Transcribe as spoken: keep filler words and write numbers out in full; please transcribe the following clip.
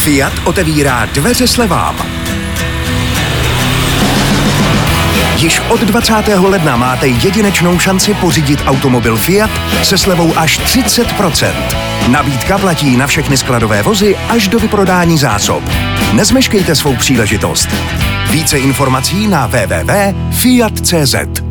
Fiat otevírá dveře slevám. Již od dvacátého ledna máte jedinečnou šanci pořídit automobil Fiat se slevou až třicet procent. Nabídka platí na všechny skladové vozy až do vyprodání zásob. Nezmeškejte svou příležitost. Více informací na w w w tečka fiat tečka c z.